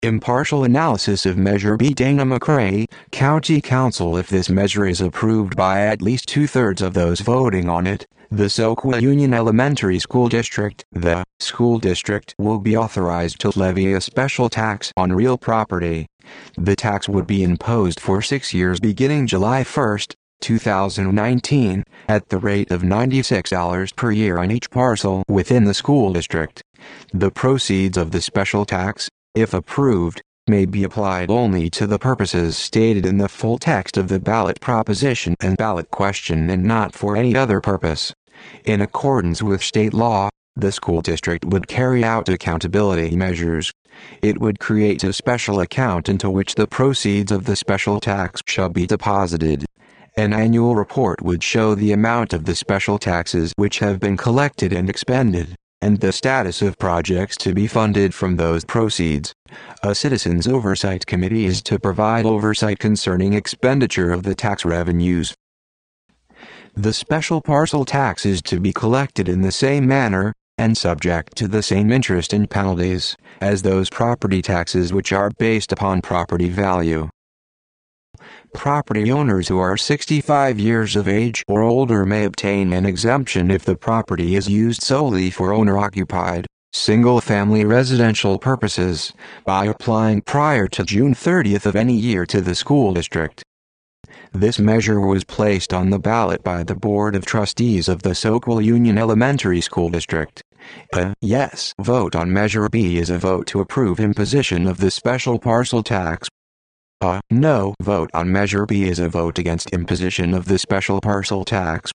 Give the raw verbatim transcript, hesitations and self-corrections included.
Impartial analysis of Measure B. Dana McRae, County Council. If this measure is approved by at least two-thirds of those voting on it, the Soquel Union Elementary School District, the school district, will be authorized to levy a special tax on real property. The tax would be imposed for six years beginning July first, two thousand nineteen, at the rate of ninety-six dollars per year on each parcel within the school district. The proceeds of the special tax, if approved, may be applied only to the purposes stated in the full text of the ballot proposition and ballot question and not for any other purpose. In accordance with state law, the school district would carry out accountability measures. It would create a special account into which the proceeds of the special tax shall be deposited. An annual report would show the amount of the special taxes which have been collected and expended, and the status of projects to be funded from those proceeds. A Citizens Oversight Committee is to provide oversight concerning expenditure of the tax revenues. The special parcel tax is to be collected in the same manner, and subject to the same interest and penalties, as those property taxes which are based upon property value. Property owners who are sixty-five years of age or older may obtain an exemption if the property is used solely for owner-occupied, single-family residential purposes, by applying prior to June thirtieth of any year to the school district. This measure was placed on the ballot by the Board of Trustees of the Soquel Union Elementary School District. A yes vote on Measure B is a vote to approve imposition of the special parcel tax. A no vote on Measure B is a vote against imposition of the special parcel tax.